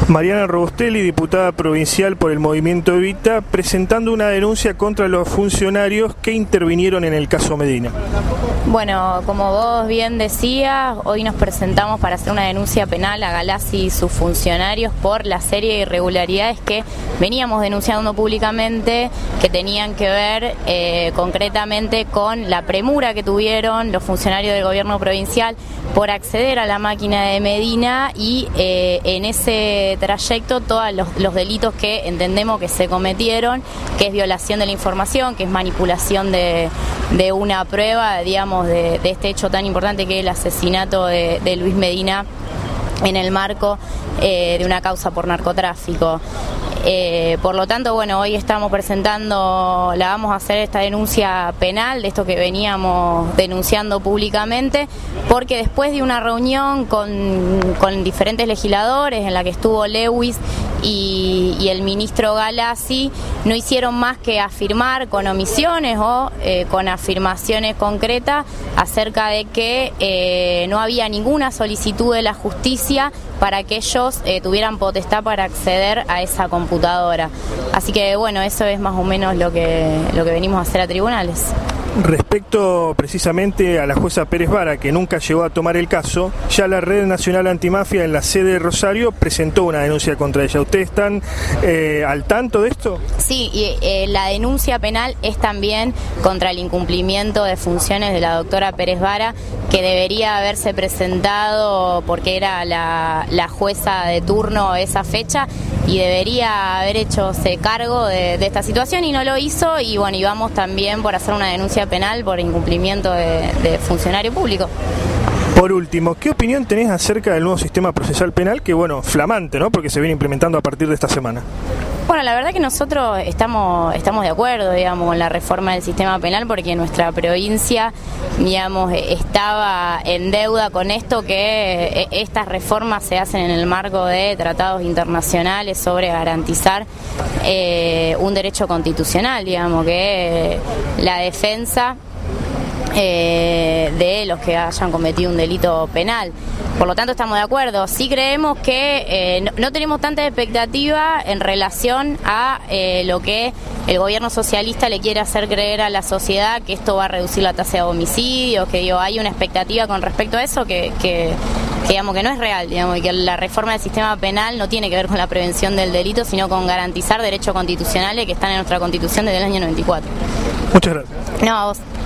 Mariana Robostelli, diputada provincial por el Movimiento Evita, presentando una denuncia contra los funcionarios que intervinieron en el caso Medina. Bueno, como vos bien decías, hoy nos presentamos para hacer una denuncia penal a Galassi y sus funcionarios por la serie de irregularidades que veníamos denunciando públicamente, que tenían que ver concretamente con la premura que tuvieron los funcionarios del gobierno provincial por acceder a la máquina de Medina y en ese trayecto todos los delitos que entendemos que se cometieron, que es violación de la información, que es manipulación de una prueba, digamos, de este hecho tan importante que es el asesinato de Luis Medina en el marco de una causa por narcotráfico. Por lo tanto, bueno, hoy estamos vamos a hacer esta denuncia penal de esto que veníamos denunciando públicamente, porque después de una reunión con diferentes legisladores en la que estuvo Lewis y el ministro Galassi, no hicieron más que afirmar con omisiones o con afirmaciones concretas acerca de que no había ninguna solicitud de la justicia para que ellos tuvieran potestad para acceder a esa computadora. Así que bueno, eso es más o menos lo que venimos a hacer a tribunales. Respecto precisamente a la jueza Pérez Vara, que nunca llegó a tomar el caso, ya la Red Nacional Antimafia en la sede de Rosario presentó una denuncia contra ella. ¿Ustedes están al tanto de esto? Sí, y la denuncia penal es también contra el incumplimiento de funciones de la doctora Pérez Vara, que debería haberse presentado porque era la jueza de turno esa fecha y debería haber hechose cargo de esta situación y no lo hizo, y bueno, y vamos también por hacer una denuncia penal por incumplimiento de funcionario público. Por último, ¿qué opinión tenés acerca del nuevo sistema procesal penal? Que bueno, flamante, ¿no? Porque se viene implementando a partir de esta semana. Bueno, la verdad que nosotros estamos de acuerdo, digamos, con la reforma del sistema penal, porque nuestra provincia, digamos, estaba en deuda con esto, que estas reformas se hacen en el marco de tratados internacionales sobre garantizar un derecho constitucional, digamos, que la defensa de los que hayan cometido un delito penal. Por lo tanto, estamos de acuerdo. Sí creemos que no tenemos tanta expectativa en relación a lo que el gobierno socialista le quiere hacer creer a la sociedad, que esto va a reducir la tasa de homicidios, que hay una expectativa con respecto a eso que digamos que no es real, digamos, y que la reforma del sistema penal no tiene que ver con la prevención del delito, sino con garantizar derechos constitucionales que están en nuestra Constitución desde el año 94. Muchas gracias. No, a vos.